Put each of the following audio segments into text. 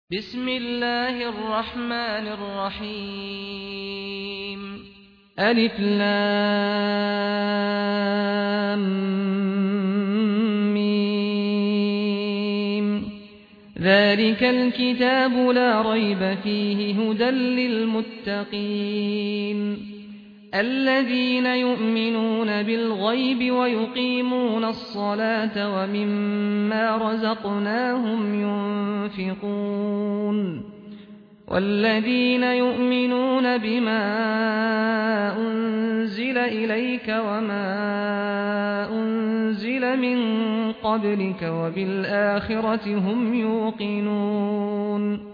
بسم الله الرحمن الرحيم ألف لام ميم ذلك الكتاب لا ريب فيه هدى للمتقين الذين يؤمنون بالغيب ويقيمون الصلاة ومما رزقناهم ينفقون والذين يؤمنون بما أنزل إليك وما أنزل من قبلك وبالآخرة هم يوقنون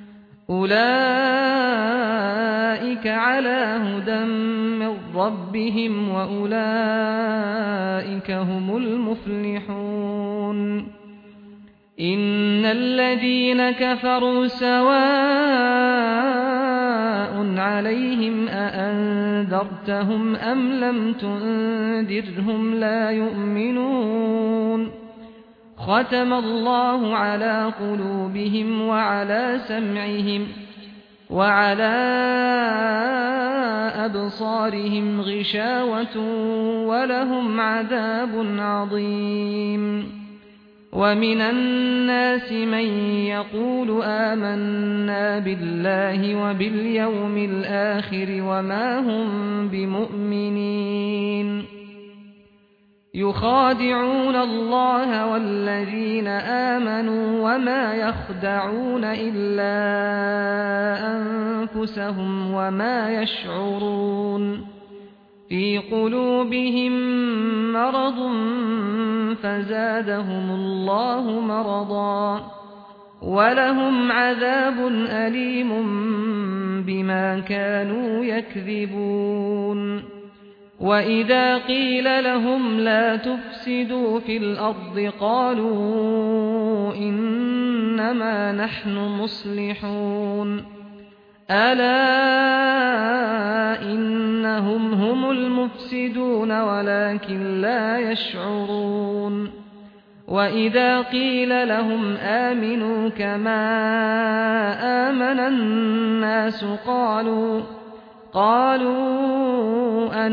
أولئك على هدى من ربهم وأولئك هم المفلحون إن الذين كفروا سواء عليهم أأنذرتهم أم لم تنذرهم لا يؤمنون ختم الله على قلوبهم وعلى سمعهم وعلى أبصارهم غشاوة ولهم عذاب عظيم ومن الناس من يقول آمنا بالله وباليوم الآخر وما هم بمؤمنين يخادعون الله والذين آمنوا وما يخدعون إلا أنفسهم وما يشعرون في قلوبهم مرض فزادهم الله مرضا ولهم عذاب أليم بما كانوا يكذبون وإذا قيل لهم لا تفسدوا في الأرض قالوا إنما نحن مصلحون ألا إنهم هم المفسدون ولكن لا يشعرون وإذا قيل لهم آمنوا كما آمن الناس قالوا